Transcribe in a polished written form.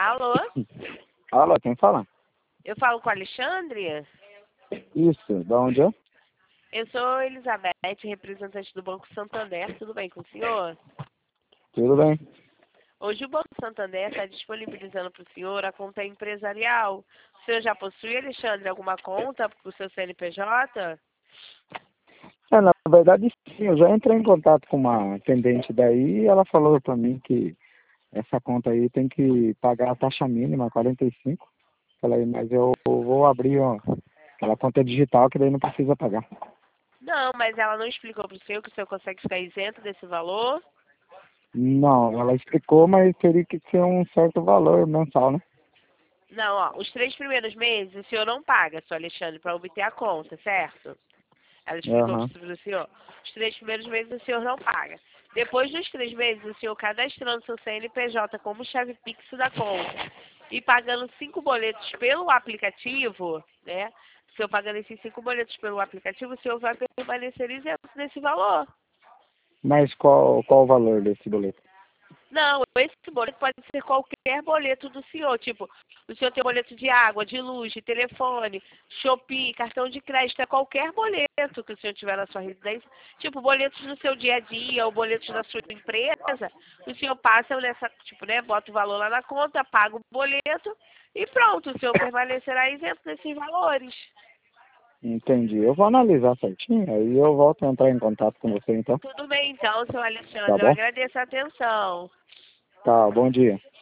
Alô? Alô, quem fala? Eu falo com o Alexandre? Isso, da onde é? Eu sou Elizabeth, representante do Banco Santander. Tudo bem com o senhor? Tudo bem? Hoje o Banco Santander está disponibilizando para o senhor a conta empresarial. O senhor já possui, Alexandre, alguma conta para o seu CNPJ? Na verdade sim, eu já entrei em contato com uma atendente daí e ela falou pra mim que essa conta aí tem que pagar a taxa mínima, 45. Falei, mas eu vou abrir ó, aquela conta digital que daí não precisa pagar. Não, mas ela não explicou para o senhor que o senhor consegue ficar isento desse valor? Não, ela explicou, mas teria que ser um certo valor mensal, né? Não, ó, os 3 primeiros meses o senhor não paga, seu Alexandre, para obter a conta, certo? Ela explicou Aham. para o senhor. Os 3 primeiros meses o senhor não paga. Depois dos 3 meses, o senhor cadastrando seu CNPJ como chave Pix da conta e pagando 5 boletos pelo aplicativo, né? O senhor pagando esses 5 boletos pelo aplicativo, o senhor vai permanecer isento desse valor. Mas qual o valor desse boleto? Não, esse boleto pode ser qualquer boleto do senhor. Tipo, o senhor tem boleto de água, de luz, de telefone, Shopee, cartão de crédito, é qualquer boleto que o senhor tiver na sua residência. Tipo, boletos do seu dia a dia ou boletos da sua empresa, o senhor passa nessa, tipo, né, bota o valor lá na conta, paga o boleto e pronto, o senhor permanecerá isento desses valores. Entendi. Eu vou analisar certinho, aí eu volto a entrar em contato com você então. Tudo bem então, seu Tá Alexandre, eu bom? agradeço a atenção. Tá, bom dia.